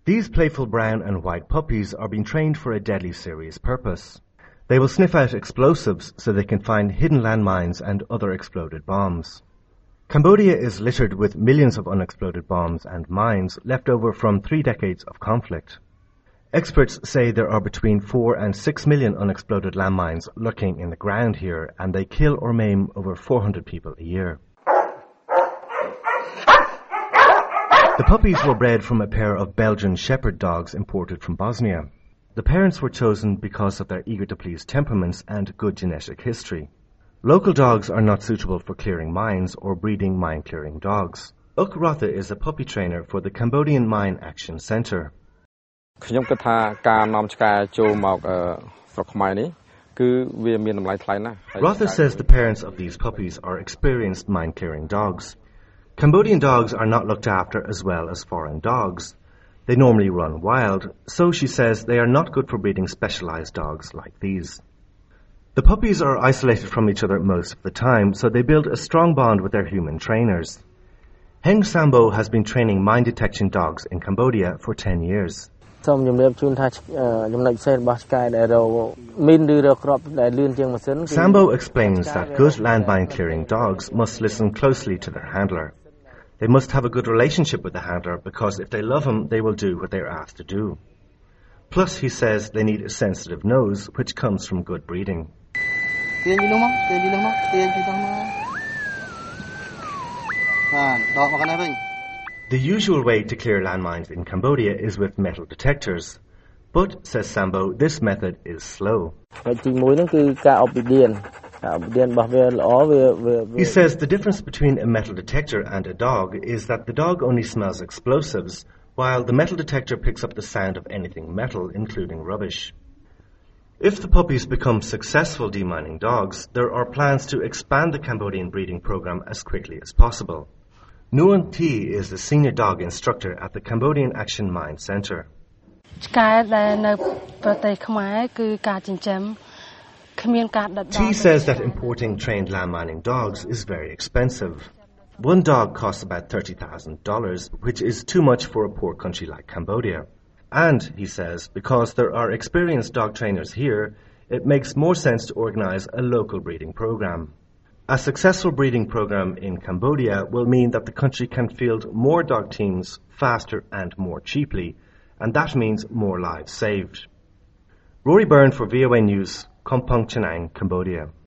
These playful brown and white puppies are being trained for a deadly serious purpose. They will sniff out explosives so they can find hidden landmines and other exploded bombs. Cambodia is littered with millions of unexploded bombs and mines left over from 3 decades of conflict. Experts say there are between 4 and 6 million unexploded landmines lurking in the ground here, and they kill or maim over 400 people a year. The puppies were bred from a pair of Belgian shepherd dogs imported from Bosnia. The parents were chosen because of their eager-to-please temperaments and good genetic history. Local dogs are not suitable for clearing mines or breeding mine-clearing dogs. Uk Rotha is a puppy trainer for the Cambodian Mine Action Centre. Rotha says the parents of these puppies are experienced mine-clearing dogs. Cambodian dogs are not looked after as well as foreign dogs. They normally run wild, so she says they are not good for breeding specialized dogs like these. The puppies are isolated from each other most of the time, so they build a strong bond with their human trainers. Heng Sambo has been training mine detection dogs in Cambodia for 10 years. Sambo explains that good landmine clearing dogs must listen closely to their handler. They must have a good relationship with the handler because if they love him, they will do what they are asked to do. Plus, he says they need a sensitive nose, which comes from good breeding. The usual way to clear landmines in Cambodia is with metal detectors. But, says Sambo, this method is slow. He says the difference between a metal detector and a dog is that the dog only smells explosives, while the metal detector picks up the sound of anything metal, including rubbish. If the puppies become successful demining dogs, there are plans to expand the Cambodian breeding program as quickly as possible. Nguyen Thi is the senior dog instructor at the Cambodian Action Mine Centre. Thi says that importing trained landmining dogs is very expensive. One dog costs about $30,000, which is too much for a poor country like Cambodia. And, he says, because there are experienced dog trainers here, it makes more sense to organize a local breeding program. A successful breeding program in Cambodia will mean that the country can field more dog teams faster and more cheaply, and that means more lives saved. Rory Byrne for VOA News, Kompong Chenang, Cambodia.